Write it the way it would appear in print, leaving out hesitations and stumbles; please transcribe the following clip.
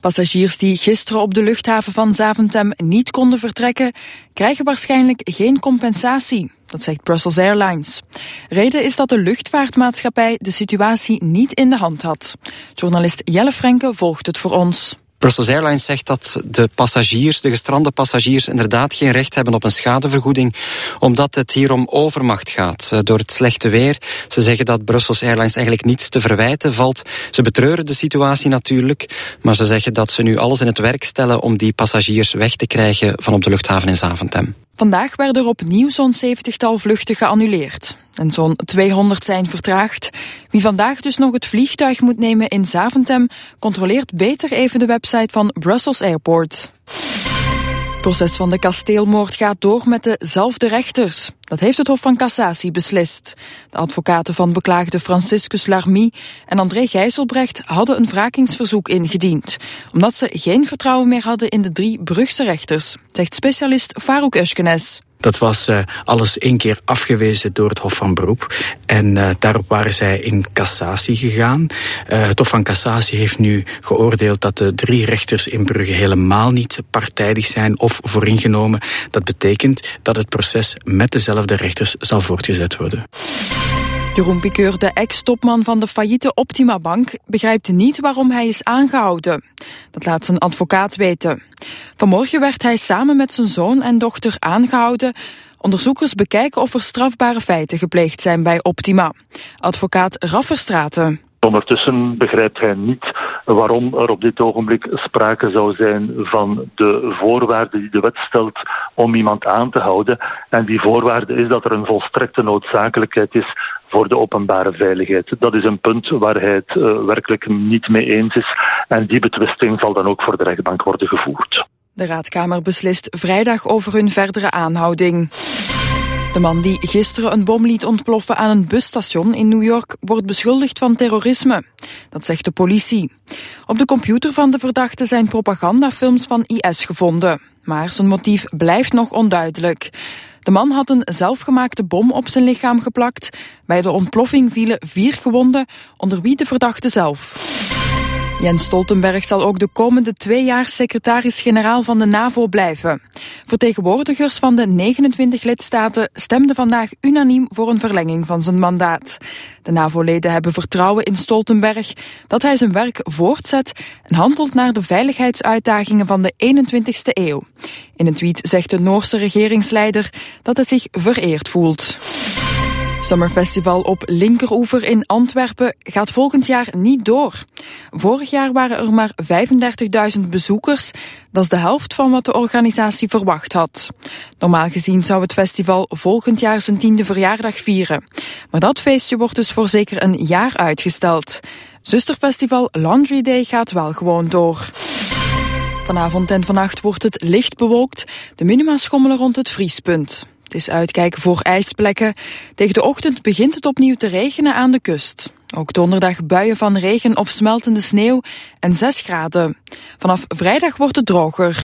Passagiers die gisteren op de luchthaven van Zaventem niet konden vertrekken, krijgen waarschijnlijk geen compensatie. Dat zegt Brussels Airlines. Reden is dat de luchtvaartmaatschappij de situatie niet in de hand had. Journalist Jelle Frenke volgt het voor ons. Brussels Airlines zegt dat de gestrande passagiers inderdaad geen recht hebben op een schadevergoeding, omdat het hier om overmacht gaat door het slechte weer. Ze zeggen dat Brussels Airlines eigenlijk niets te verwijten valt. Ze betreuren de situatie natuurlijk, maar ze zeggen dat ze nu alles in het werk stellen om die passagiers weg te krijgen van op de luchthaven in Zaventem. Vandaag werden er opnieuw zo'n 70-tal vluchten geannuleerd. En zo'n 200 zijn vertraagd. Wie vandaag dus nog het vliegtuig moet nemen in Zaventem, controleert beter even de website van Brussels Airport. Het proces van de kasteelmoord gaat door met dezelfde rechters. Dat heeft het Hof van Cassatie beslist. De advocaten van beklaagde Franciscus Lharmy en André Gijzelbrecht hadden een wrakingsverzoek ingediend, omdat ze geen vertrouwen meer hadden in de 3 Brugse rechters, zegt specialist Farouk Özkenes. Dat was alles 1 keer afgewezen door het Hof van Beroep. En daarop waren zij in cassatie gegaan. Het Hof van Cassatie heeft nu geoordeeld dat de 3 rechters in Brugge helemaal niet partijdig zijn of vooringenomen. Dat betekent dat het proces met dezelfde rechters zal voortgezet worden. Jeroen Piqueur, de ex-topman van de failliete Optima Bank, begrijpt niet waarom hij is aangehouden. Dat laat zijn advocaat weten. Vanmorgen werd hij samen met zijn zoon en dochter aangehouden. Onderzoekers bekijken of er strafbare feiten gepleegd zijn bij Optima. Advocaat Rafferstraten. Ondertussen begrijpt hij niet waarom er op dit ogenblik sprake zou zijn van de voorwaarden die de wet stelt om iemand aan te houden. En die voorwaarde is dat er een volstrekte noodzakelijkheid is voor de openbare veiligheid. Dat is een punt waar hij het werkelijk niet mee eens is. En die betwisting zal dan ook voor de rechtbank worden gevoerd. De Raadkamer beslist vrijdag over hun verdere aanhouding. De man die gisteren een bom liet ontploffen aan een busstation in New York wordt beschuldigd van terrorisme. Dat zegt de politie. Op de computer van de verdachte zijn propagandafilms van IS gevonden. Maar zijn motief blijft nog onduidelijk. De man had een zelfgemaakte bom op zijn lichaam geplakt. Bij de ontploffing vielen 4 gewonden, onder wie de verdachte zelf. Jens Stoltenberg zal ook de komende 2 jaar secretaris-generaal van de NAVO blijven. Vertegenwoordigers van de 29 lidstaten stemden vandaag unaniem voor een verlenging van zijn mandaat. De NAVO-leden hebben vertrouwen in Stoltenberg dat hij zijn werk voortzet en handelt naar de veiligheidsuitdagingen van de 21ste eeuw. In een tweet zegt de Noorse regeringsleider dat hij zich vereerd voelt. Summerfestival op Linkeroever in Antwerpen gaat volgend jaar niet door. Vorig jaar waren er maar 35.000 bezoekers. Dat is de helft van wat de organisatie verwacht had. Normaal gezien zou het festival volgend jaar zijn 10e verjaardag vieren. Maar dat feestje wordt dus voor zeker een jaar uitgesteld. Zusterfestival Laundry Day gaat wel gewoon door. Vanavond en vannacht wordt het licht bewolkt. De minima schommelen rond het vriespunt. Het is uitkijken voor ijsplekken. Tegen de ochtend begint het opnieuw te regenen aan de kust. Ook donderdag buien van regen of smeltende sneeuw en 6 graden. Vanaf vrijdag wordt het droger.